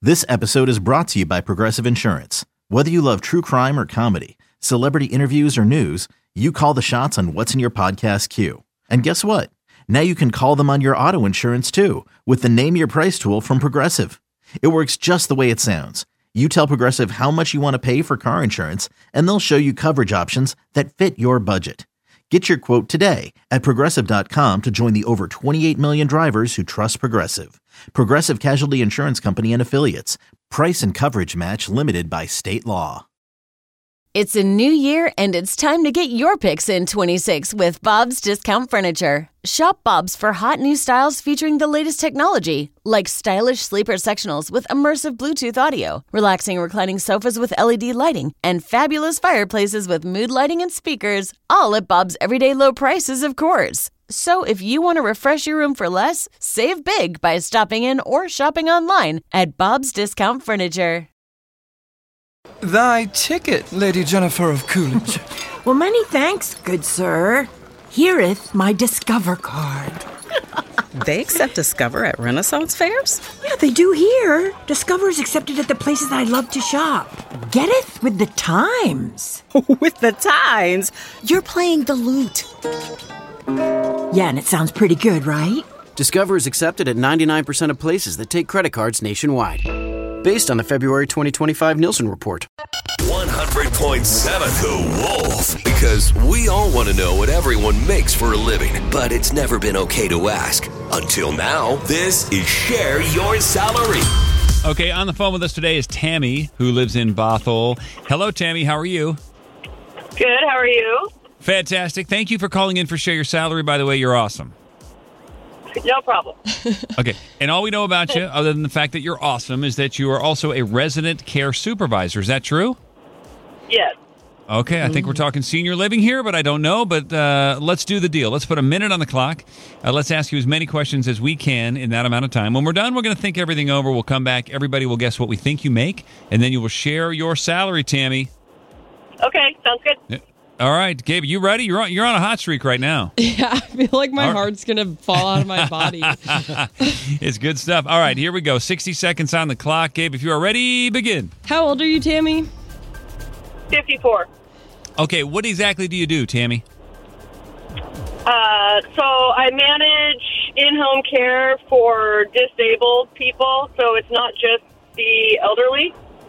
This episode is brought to you by Progressive Insurance. Whether you love true crime or comedy, celebrity interviews or news, you call the shots on what's in your podcast queue. And guess what? Now you can call them on your auto insurance too with the Name Your Price tool from Progressive. It works just the way it sounds. You tell Progressive how much you want to pay for car insurance, and they'll show you coverage options that fit your budget. Get your quote today at Progressive.com to join the over 28 million drivers who trust Progressive. Progressive Casualty Insurance Company and Affiliates. Price and coverage match limited by state law. It's a new year, and it's time to get your picks in 26 with Bob's Discount Furniture. Shop Bob's for hot new styles featuring the latest technology, like stylish sleeper sectionals with immersive Bluetooth audio, relaxing reclining sofas with LED lighting, and fabulous fireplaces with mood lighting and speakers, all at Bob's everyday low prices, of course. So if you want to refresh your room for less, save big by stopping in or shopping online at Bob's Discount Furniture. Thy ticket, Lady Jennifer of Coolidge. Well, many thanks, good sir. Here'th my Discover card. They accept Discover at Renaissance fairs? Yeah, they do here. Discover is accepted at the places I love to shop. Getteth with the times. With the times? You're playing the lute. Yeah, and it sounds pretty good, right? Discover is accepted at 99% of places that take credit cards nationwide. Based on the February 2025 Nielsen report. 100.7 The Wolf. Because we all want to know what everyone makes for a living, but it's never been okay to ask. Until now, this is Share Your Salary. Okay, on the phone with us today is Tammy, who lives in Bothell. Hello, Tammy. How are you? Good. How are you? Fantastic. Thank you for calling in for Share Your Salary. By the way, you're awesome. No problem. Okay, and all we know about you, other than the fact that you're awesome, is that you are also a resident care supervisor. Is that true? Yes. Okay, I think we're talking senior living here, but I don't know. But let's do the deal. Let's put a minute on the clock. Let's ask you as many questions as we can in that amount of time. When we're done, we're going to think everything over. We'll come back. Everybody will guess what we think you make, and then you will share your salary, Tammy. Okay, sounds good. Yeah. All right, Gabe, you ready? You're on a hot streak right now. Yeah, I feel like my heart's going to fall out of my body. It's good stuff. All right, here we go. 60 seconds on the clock. Gabe, if you are ready, begin. How old are you, Tammy? 54. Okay, what exactly do you do, Tammy? So I manage in-home care for disabled people, so it's not just the elderly.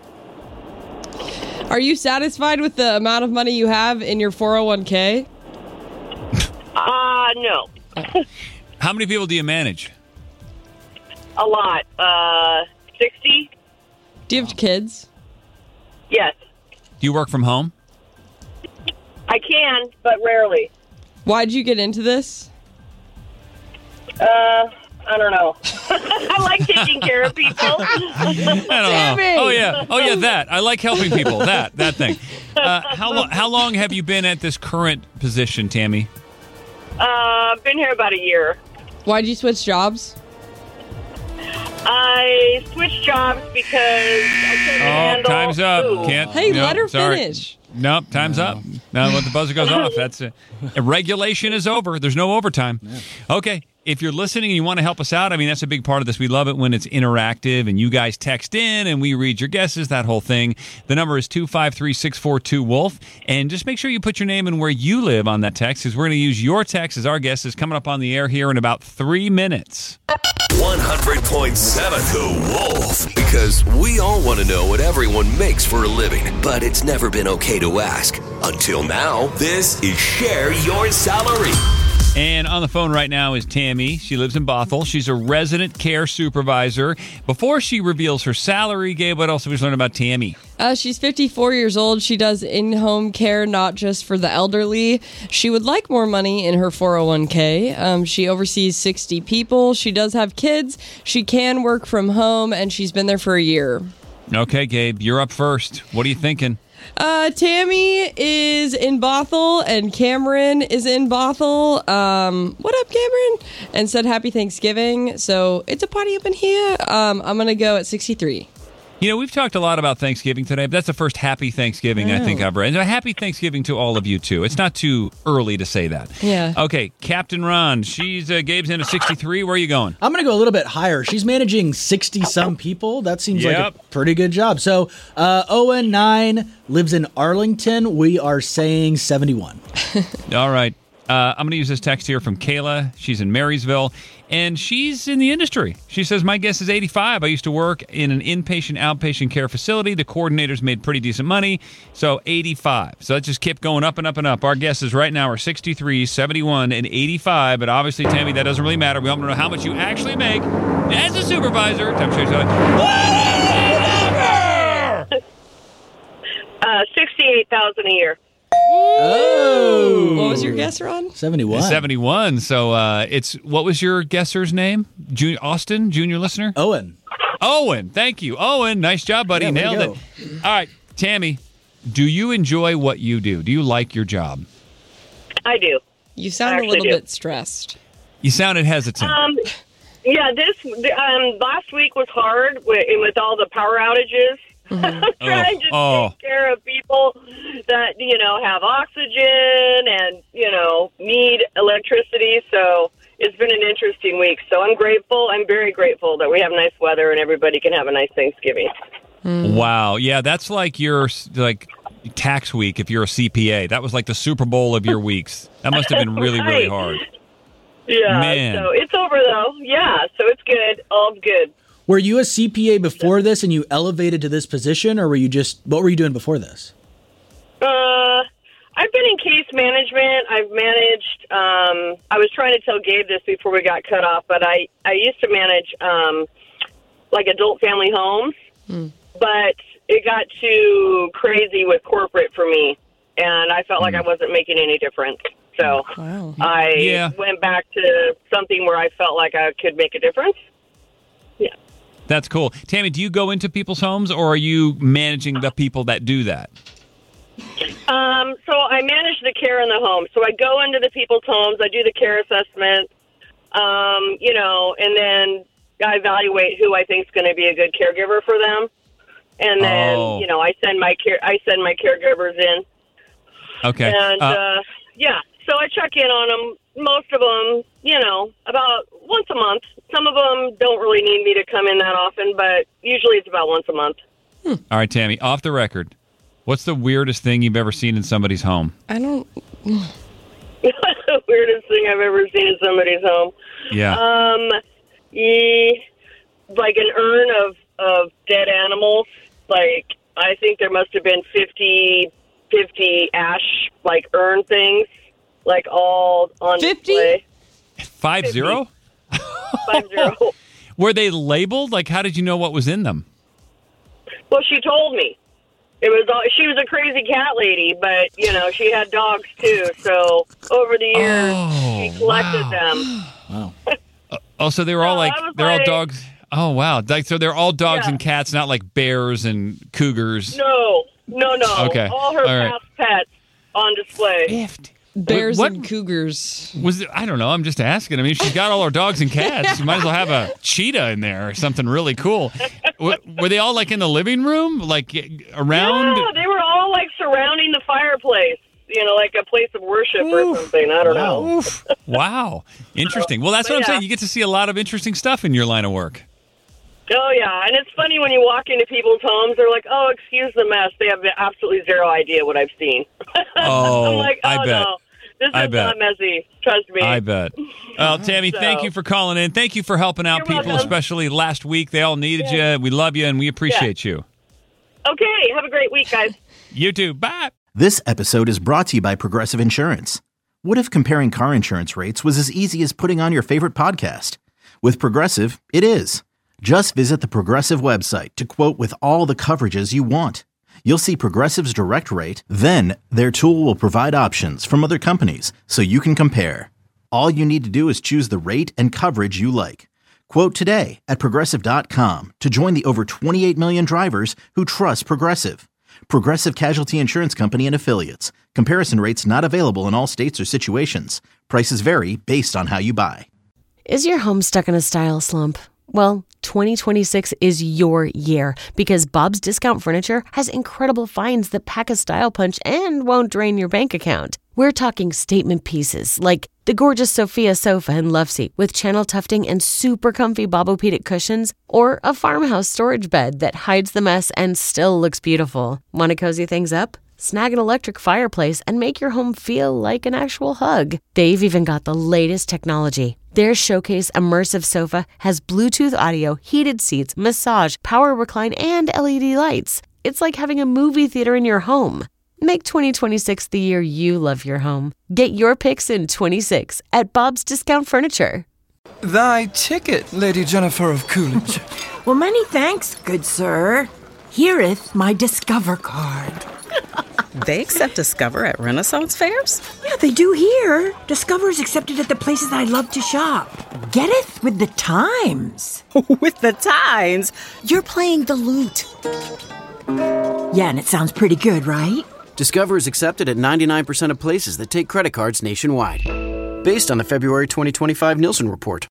Are you satisfied with the amount of money you have in your 401k? No. How many people do you manage? A lot. 60? Do you have kids? Yes. Do you work from home? I can, but rarely. Why'd you get into this? I don't know. I like taking care of people. I don't know. Oh yeah, that. I like helping people. That thing. How long have you been at this current position, Tammy? I've been here about a year. Why'd you switch jobs? I switched jobs because I couldn't handle time's up. food. Can't. Hey, no, let her sorry. finish. Nope, time's up. Now when the buzzer goes off, that's it. Regulation is over. There's no overtime. Okay. If you're listening and you want to help us out, I mean, that's a big part of this. We love it when it's interactive and you guys text in and we read your guesses, that whole thing. The number is 253-642-WOLF. And just make sure you put your name and where you live on that text, because we're going to use your text as our guesses coming up on the air here in about 3 minutes. 100.7 The Wolf. Because we all want to know what everyone makes for a living, but it's never been okay to ask. Until now, this is Share Your Salary. And on the phone right now is Tammy. She lives in Bothell. She's a resident care supervisor. Before she reveals her salary, Gabe, what else have we learned about Tammy? She's 54 years old. She does in-home care, not just for the elderly. She would like more money in her 401k. She oversees 60 people. She does have kids. She can work from home, and she's been there for a year. Okay, Gabe, you're up first. What are you thinking? Tammy is in Bothell and Cameron is in Bothell. What up, Cameron? And said happy Thanksgiving. So it's a party up in here. I'm going to go at 63. You know, we've talked a lot about Thanksgiving today, but that's the first happy Thanksgiving I think I've read. And a happy Thanksgiving to all of you, too. It's not too early to say that. Yeah. Okay, Captain Ron, Gabe's in a 63. Where are you going? I'm going to go a little bit higher. She's managing 60-some people. That seems like a pretty good job. So, Owen, 9, lives in Arlington. We are saying 71. All right. I'm going to use this text here from Kayla. She's in Marysville, and she's in the industry. She says, my guess is 85. I used to work in an inpatient, outpatient care facility. The coordinators made pretty decent money, so 85. So that just kept going up and up and up. Our guesses right now are 63, 71, and 85, but obviously, Tammy, that doesn't really matter. We want to know how much you actually make as a supervisor. Time to show you something. What is the number? $68,000 a year. Oh. What was your guess, Ron? 71. 71. So what was your guesser's name? Austin, junior listener? Owen. Owen. Thank you. Owen, nice job, buddy. Yeah, Nailed it. All right, Tammy, do you enjoy what you do? Do you like your job? I do. You sound a little bit stressed. You sounded hesitant. Yeah, last week was hard with all the power outages. Mm-hmm. Trying to take care of people that, have oxygen and, need electricity. So it's been an interesting week. So I'm grateful. I'm very grateful that we have nice weather and everybody can have a nice Thanksgiving. Wow. Yeah, that's like your tax week if you're a CPA. That was like the Super Bowl of your weeks. That must have been really, really hard. Yeah. Man. So it's over, though. Yeah. So it's good. All's good. Were you a CPA before this and you elevated to this position, or what were you doing before this? I've been in case management. I've managed, I was trying to tell Gabe this before we got cut off, but I used to manage, adult family homes, but it got too crazy with corporate for me, and I felt like I wasn't making any difference. So I went back to something where I felt like I could make a difference. Yeah. That's cool. Tammy, do you go into people's homes, or are you managing the people that do that? So I manage the care in the home. So I go into the people's homes, I do the care assessment, and then I evaluate who I think is going to be a good caregiver for them. And then, I send my caregivers in. Okay. And, so I check in on them. Most of them, about once a month. Some of them don't really need me to come in that often, but usually it's about once a month. All right, Tammy, off the record, what's the weirdest thing you've ever seen in somebody's home? I don't... The weirdest thing I've ever seen in somebody's home? Yeah. Like an urn of dead animals. Like, I think there must have been 50 ash, urn things, all on 50? display. 50? 50. Were they labeled? How did you know what was in them? Well, she told me. She was a crazy cat lady, but, she had dogs, too. So, over the years, she collected them. Wow. So they were all all dogs. Oh, wow. So they're all dogs and cats, not like bears and cougars. No. Okay. All her past pets on display. 50. Bears and cougars. I don't know. I'm just asking. I mean, if she's got all her dogs and cats, you might as well have a cheetah in there or something really cool. Were they all in the living room, around? Yeah, they were all surrounding the fireplace. Like a place of worship or something. I don't know. Wow. Interesting. Well, that's what I'm saying. You get to see a lot of interesting stuff in your line of work. Oh, yeah. And it's funny when you walk into people's homes, they're like, oh, excuse the mess. They have absolutely zero idea what I've seen. Oh, I'm like, I bet. No. This is not messy. Trust me. I bet. Well, Tammy, thank you for calling in. Thank you for helping out people, especially last week. They all needed you. We love you, and we appreciate you. Okay. Have a great week, guys. You too. Bye. This episode is brought to you by Progressive Insurance. What if comparing car insurance rates was as easy as putting on your favorite podcast? With Progressive, it is. Just visit the Progressive website to quote with all the coverages you want. You'll see Progressive's direct rate, then their tool will provide options from other companies so you can compare. All you need to do is choose the rate and coverage you like. Quote today at Progressive.com to join the over 28 million drivers who trust Progressive. Progressive Casualty Insurance Company and Affiliates. Comparison rates not available in all states or situations. Prices vary based on how you buy. Is your home stuck in a style slump? Well, 2026 is your year because Bob's Discount Furniture has incredible finds that pack a style punch and won't drain your bank account. We're talking statement pieces like the gorgeous Sophia sofa and love seat with channel tufting and super comfy Bobopedic cushions, or a farmhouse storage bed that hides the mess and still looks beautiful. Want to cozy things up? Snag an electric fireplace and make your home feel like an actual hug. They've even got the latest technology. Their Showcase Immersive Sofa has Bluetooth audio, heated seats, massage, power recline, and LED lights. It's like having a movie theater in your home. Make 2026 the year you love your home. Get your picks in 26 at Bob's Discount Furniture. Thy ticket, Lady Jennifer of Coolidge. Well, many thanks, good sir. Here'th my Discover card. They accept Discover at Renaissance fairs? Yeah, they do here. Discover's accepted at the places I love to shop. Getteth with the times. With the times? You're playing the lute. Yeah, and it sounds pretty good, right? Discover is accepted at 99% of places that take credit cards nationwide. Based on the February 2025 Nielsen report.